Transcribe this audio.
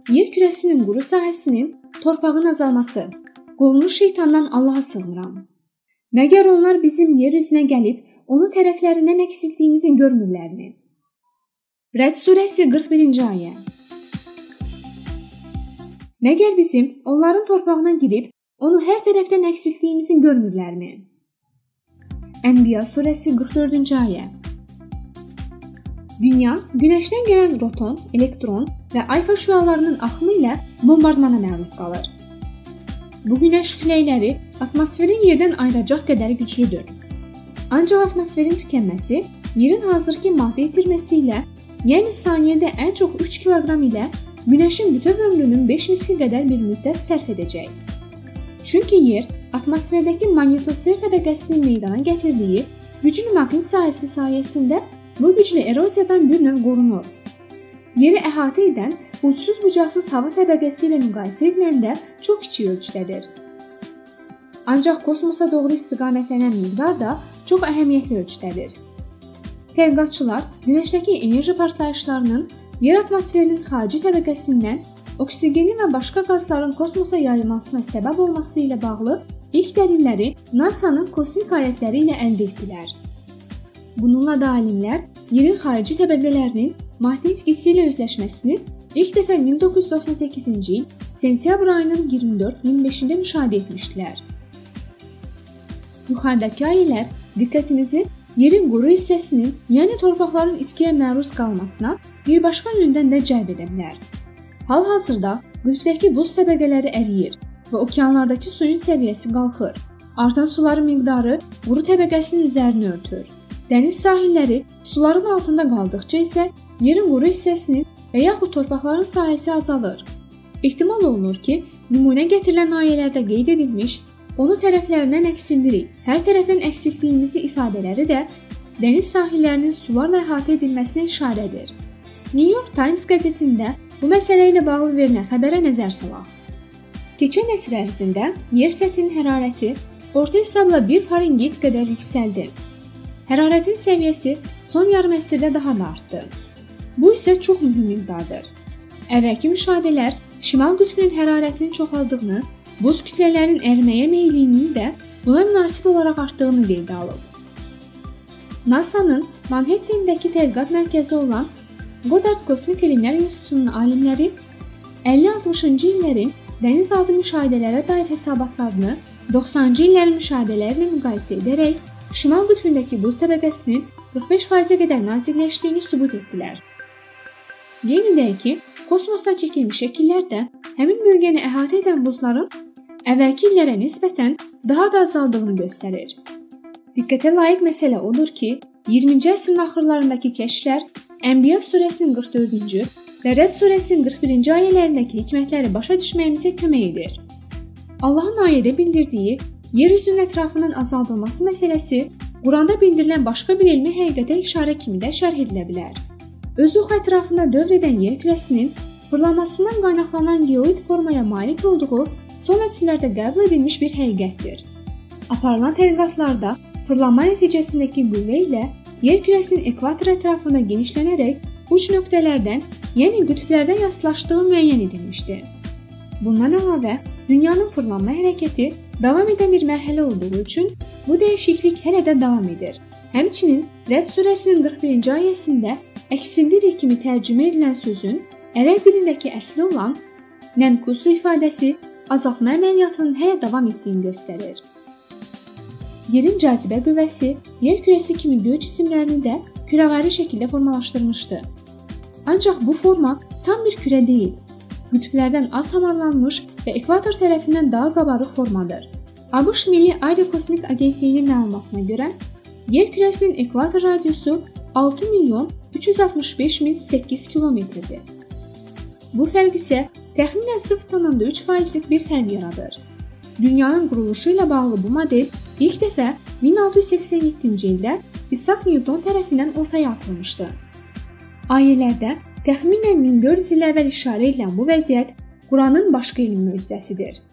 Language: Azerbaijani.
yer kürəsinin quru sahəsinin torpağın azalması, qovulmuş şeytandan Allaha sığınıram. Məgər onlar bizim yer üzünə gəlib, onun tərəflərindən əksiltliyimizi görmürlərmi? Rəd surəsi 41-ci ayə. Məgər bizim onların torpağına girib, onu hər tərəfdən əksiltliyimizi görmürlərmi? Ənbiya surəsi 44-cü ayə. Dünya, günəşdən gələn roton, elektron və alfa şüalarının axını ilə bombardmana məruz qalır. Bu günəş küləkləri atmosferin yerdən ayıracaq qədər güclüdür. Ancaq atmosferin tükənməsi yerin hazırki maddə itirməsi ilə, yəni saniyədə ən çox 3 kiloqram ilə günəşin bütöv ömrünün 5 misli qədər bir müddət sərf edəcək. Çünki yer atmosferdəki maqnitosfer təbəqəsinin meydana gətirdiyi güclü maqnit sahəsi sayəsində bu güclü eroziyadan bir növ qorunur. Yeri əhatə edən ucsuz-bucaqsız hava təbəqəsi ilə müqayisə ediləndə çox kiçik ölçüdədir. Ancaq kosmosa doğru istiqamətlənən miqdar da çox əhəmiyyətli ölçüdədir. Tədqiqatçılar günəşdəki enerji partlayışlarının yer atmosferinin xarici təbəqəsindən oksigenin və başqa qazların kosmosa yayılmasına səbəb olması ilə bağlı ilk dəlilləri NASA-nın kosmik alətləri ilə əldə etdilər. Bununla da alimlər yerin xarici təbəqələrinin maddə itkisi ilə özləşməsini ilk dəfə 1998-ci il sentyabr ayının 24-25-də müşahidə etmişdilər. Yuxarıdakı ayələr diqqətimizi yerin quru hissəsinin, yəni torpaqların itkiyə məruz qalmasına bir başqa yöndən də cəlb edə bilər. Hal-hazırda qütbdəki buz təbəqələri əriyir və okeanlardakı suyun səviyyəsi qalxır. Artan suların miqdarı quru təbəqəsinin üzərini örtür. Dəniz sahilləri suların altında qaldıqca isə yerin quru hissəsinin və yaxud torpaqların sahəsi azalır. Ehtimal olunur ki, nümunə gətirilən ayələrdə qeyd edilmiş, onu tərəflərindən əksildirik, hər tərəfdən əksiltliyimizi ifadələri də dəniz sahillərinin sularla əhatə edilməsinə işarədir. New York Times qəzetində bu məsələ ilə bağlı verilən xəbərə nəzər salaq. Keçən əsr ərzində yer səthinin hərarəti orta hesabla 1 Farenheit qədər yüksəldi. Hərarətin səviyyəsi son yarım əsrdə daha da artdı. Bu isə çox mühüm miqdardır. Əvvəlki müşahidələr şimal qütbünün hərarətinin çoxaldığını, buz kütlələrinin əriməyə meyilliyinin də buna münasib olaraq artdığını qeydə alıb. NASA-nın Manhattan'dakı tədqiqat mərkəzi olan Goddard Kosmik Elmlər İnstitutunun alimləri 50-60-cı illərin dənizaltı müşahidələrə dair hesabatlarını 90-cı illərin müşahidələri ilə müqayisə edərək şimal qütbündəki buz təbəqəsinin 45%-ə qədər nazikləşdiyini sübut etdilər. Qeyd edək ki, kosmosdan çəkilmiş şəkillər də həmin bölgəni əhatə edən buzların əvvəlki illərə nisbətən daha da azaldığını göstərir. Diqqətə layiq məsələ odur ki, 20-ci əsrin axırlarındakı kəşflər Ənbiya surəsinin 44-cü və Rəd surəsinin 41-ci ayələrindəki hikmətləri başa düşməyimizə kömək edir. Allahın ayədə bildirdiyi yer üzünün ətrafının azaldılması məsələsi Quranda bildirilən başqa bir elmi həqiqətə işarə kimi də şərh edilə bilər. Öz oxu ətrafında dövr edən yer kürəsinin fırlanmasından qaynaqlanan geoid formaya malik olduğu son əsrlərdə qəbul edilmiş bir həqiqətdir. Aparılan tədqiqatlarda fırlanma nəticəsindəki qüvvə ilə yer kürəsinin ekvator ətrafında genişlənərək uc nöqtələrdən, yəni qütblərdən yaslaşdığı müəyyən edilmişdir. Bundan əlavə, dünyanın fırlanma hərəkəti davam edən bir mərhələ olduğu üçün bu dəyişiklik hələ də davam edir. Həmçinin Rəd surəsinin 41-ci ayəsində əksildirik kimi tərcümə edilən sözün ərəb dilindəki əsli olan nənkusu ifadəsi azaltma əməliyyatının hələ davam etdiyini göstərir. Yerin cazibə qüvvəsi yer kürəsi kimi göy cisimlərini də kürəvari şəkildə formalaşdırmışdı. Ancaq bu forma tam bir kürə deyil. Qütblərdən az hamarlanmış və ekvator tərəfindən daha qabarıq formadır. ABŞ Milli Aerokosmik Agentliyinin məlumatına görə, yer kürəsinin ekvator radiusu 6.365.008 kilometrdir. Bu fərq isə təxminən 0.3%lik bir fərq yaradır. Dünyanın quruluşu ilə bağlı bu model ilk dəfə 1687-ci ildə İsaac Newton tərəfindən ortaya atılmışdı. Ayələrdə təxminən 1400 il əvvəl işarə edilən bu vəziyyət Quranın başqa elm möcüzəsidir.